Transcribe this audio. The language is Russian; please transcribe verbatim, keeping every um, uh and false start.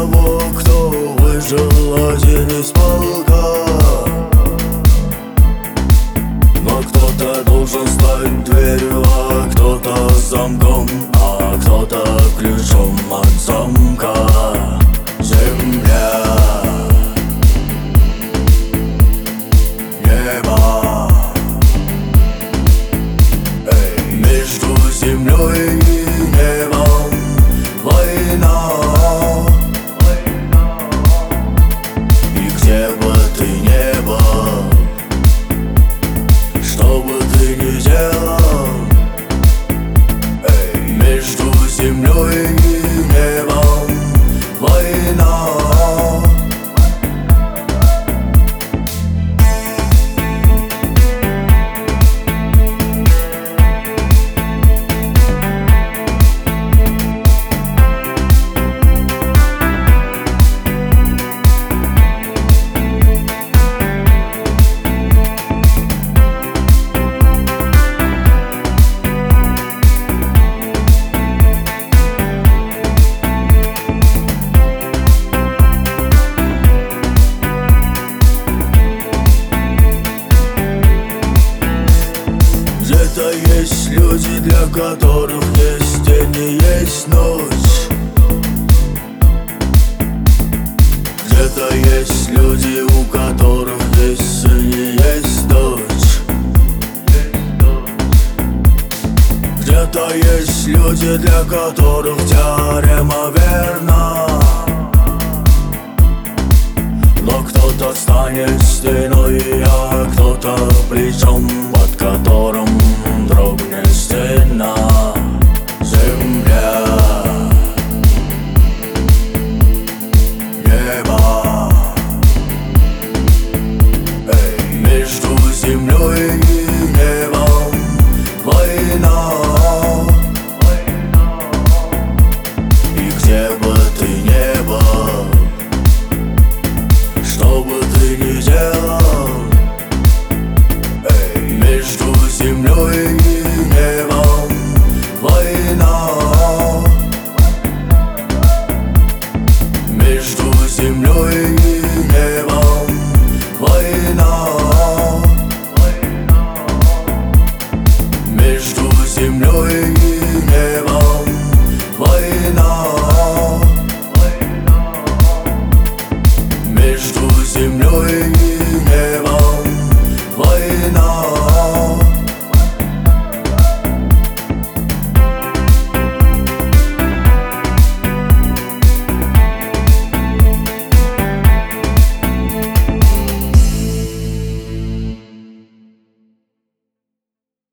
того, кто выжил один из полка. Но кто-то должен стать дверью, а кто-то замком, а кто-то ключом от замка. Земля, небо, эй, между землей и небом война. И где бы ты ни был, что бы ты ни делал, эй, между землей и небом война. Где-то есть люди, для которых есть день и есть ночь. Где-то есть люди, у которых есть сын и есть дочь. Где-то есть люди, для которых теорема верна. Но кто-то станет стеной, а кто-то плечом